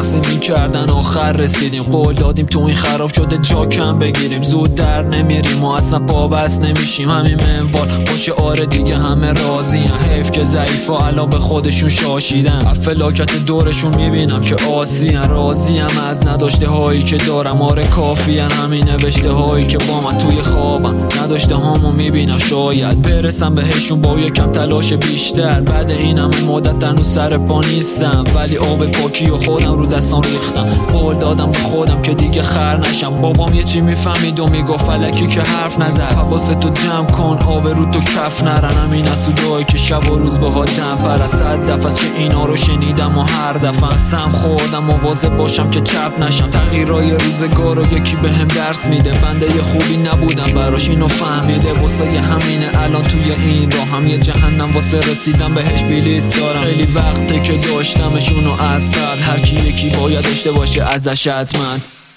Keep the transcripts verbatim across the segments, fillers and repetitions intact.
تقسیم میکردن آخر رسیدیم. قول دادیم تو این خراب شده جا کم بگیریم. زود در نمیریم و اصلا پا بس نمیشیم. همین منوال باشه آره دیگه همه راضین. حیف که ضعیفا الان به خودشون شاشیدن. فلاکت دورشون میبینم که آسین. راضیم از نداشته هایی که دارم آره کافیان. همین نوشته هایی که با من توی خوابم نداشته هامو میبینم. شاید برسم بهشون با یکم تلاش بیشتر. بعد این همه مدت هنوز سر پا نیستم، ولی آب پاکی و خودم رو دستان ریختم. قول دادم به خودم که دیگه خر نشم. بابام یه چی میفهمید و میگفت فلکی که حرف نزد. حواستو جمع کن آب رو تو کف نرن. همین از سودایی که شب و روز بها دم پر. صد دفعه است که اینا رو شنیدم و هر دفعه سم خوردم مواظب باشم که چپ نشم. تغییرای روزگار رو یکی بهم درس میده. بنده یه خوبی نبودم براش اینو فهمیده. واسه همینه الان توی این راه هم یه جهنم واسه رسیدم بهش بلیط دارم. خیلی وقته که داشتمشونو از قبل. هر کی یکی باید داشته باشه ازش حتما.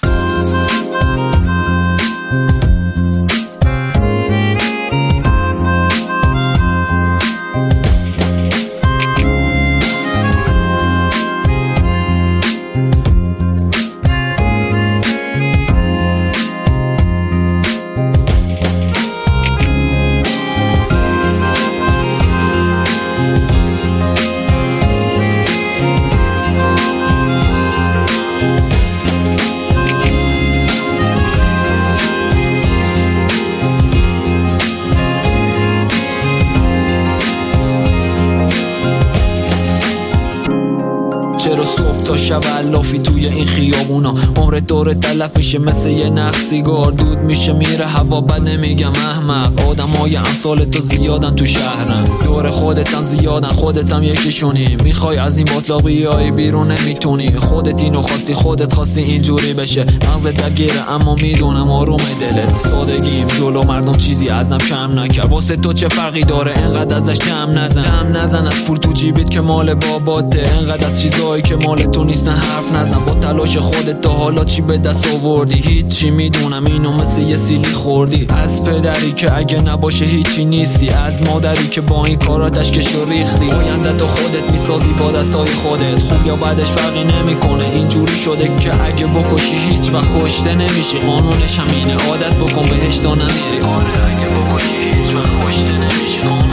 چرا صبح تا شب علافی توی این خیابونا؟ عمر دور تلف میشه مثل یه نخ سیگار. دود میشه میره هوا بد نمیگم احمق. آدم های امثال تو زیادن تو شهرم. دور خودتم زیادن خودتم یکیشونی. میخوای از این باطلاقی های بیرون نمیتونی. خودت اینو خواستی خودت خواستی اینجوری بشه. مغزت درگیره اما میدونم آروم دلت. سادگیم جلو مردم چیزی ازم کم نکرد. واسه تو چه فرقی داره انقدر ازش کم نزن. کم نزن از پول تو جیبیت که مال باباته. انقدر از چیزایی که مال تو نیستن حرف نزن. با تلاش خودت تا حالا چی به دست آوردی؟ هیچی میدونم اینو مثل یه سیلی خوردی. از پدری که اگه نباشه هیچی نیستی. از مادری که با این کاراتش که ریختی. آینده تو خودت میسازی با دستای خودت. خوب یا بعدش فرقی نمیکنه. اینجوری شده که اگه بکشی هیچ وقت کشته نمیشی. قانونش همینه عادت بکن بهش تا نمیری. آره اگه بکشی هیچ وقت کشته نمیشی.